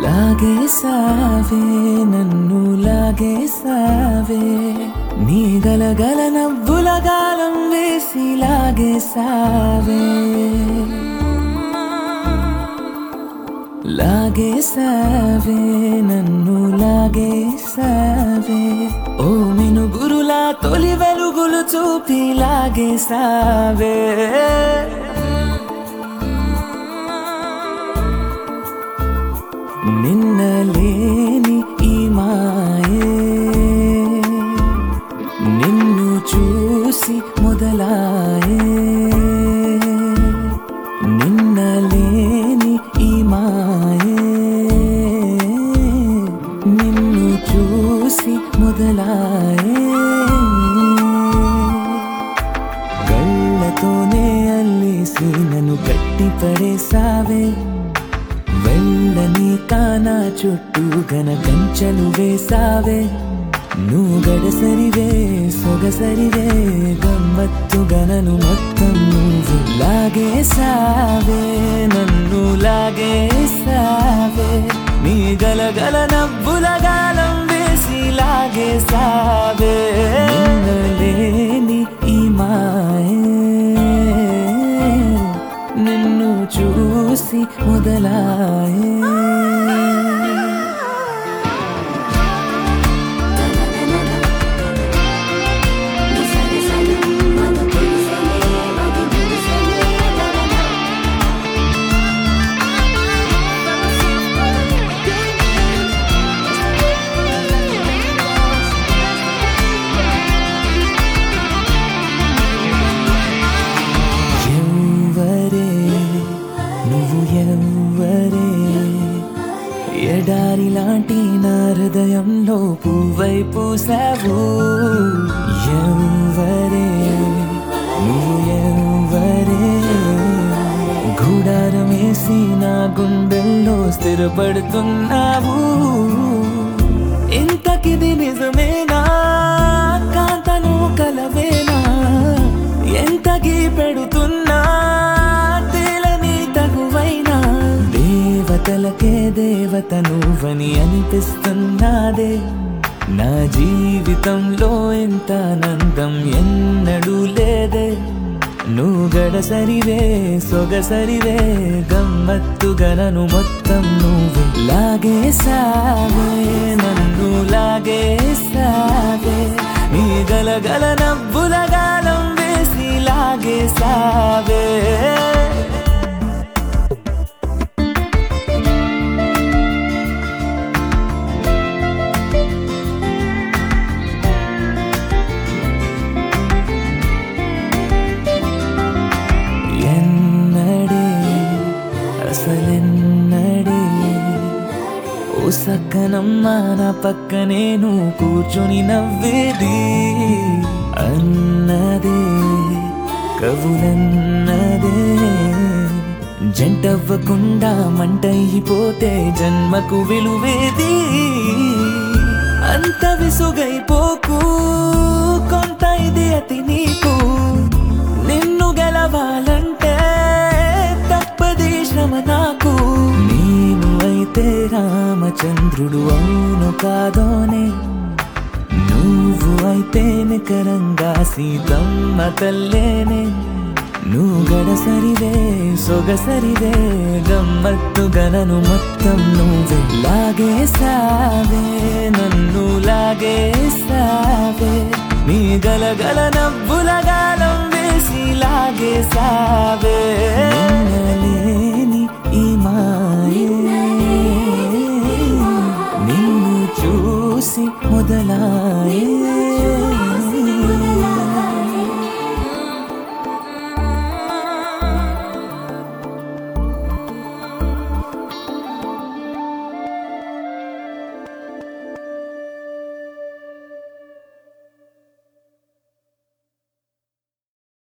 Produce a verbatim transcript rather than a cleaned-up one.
లాగేసావే నన్ను లాగేసావే నీ గలగల నవ్వుల గాలం వేసి లాగేసావే లాగేసావే నన్ను లాగేసావే ఓ మినుగురులా తొలి వెలుగులు చూపి లాగేసావే నిన్నలేని ఈ మాయే నిన్ను చూసి మొదలాయే నిన్నలేని ఈ మాయే నిన్ను చూసి మొదలాయే గళ్ళతోనే అల్లేసి నన్ను గట్టి పడేసావే వెళ్ళని తానా చుట్టూ గన కంచెలు వేసావే నువ్వు గడసరివే సొగసరివే గమ్మత్తు గనను మొత్తం నువ్వు లాగేసావే నన్ను లాగేసావే నీ గలగల నవ్వుల గాలం వేసి లాగేసావే నిన్నలేని ఈ మాయే నిన్ను చూసి మొదలాయే ఎవ్వరే ఎడారి లాంటి నా హృదయంలో పువ్వై పూసావు ఎవ్వరే నువ్వు ఎవ్వరే గుడారమేసి నా గుండెల్లో స్థిరపడుతున్నావు ఇంతకిది నిజమేనా కాంతను కలవేనా ఎంతకి పెడుతున్నా దేవతలకే దేవత నువ్వని అనిపిస్తున్నాదే నా జీవితంలో ఎంత ఆనందం ఎన్నడూ లేదే నువ్వు గడసరివే సొగసరివే గమ్మత్తు గనను మొత్తం నువ్వే లాగేసావే నన్ను లాగేసావే నీ గలగల నవ్వుల గాలం వేసి లాగేసావే అసలెన్నడే ఓ సక్కనమ్మ నా పక్కనే నువ్వు కూర్చొని నవ్వేది అన్నదే కవులన్నదే జంటవ్వకుండా మంటయిపోతే జన్మకు విలువేది అంత విసుగైపోకు కొంత ఇది అతి నీకు నిన్ను గెలవాలంటే నాకు నేను అయితే రామచంద్రుడు అవును కాదోనే నువ్వు అయితే నికరంగా సీతమ్మ తల్లేనే నువ్వు గడసరివే సొగసరివే గమ్మత్తు గనను మొత్తం నువ్వే లాగేసావే నన్ను లాగేసావే నీ గలగల నవ్వుల గాలం వేసి లాగేసావే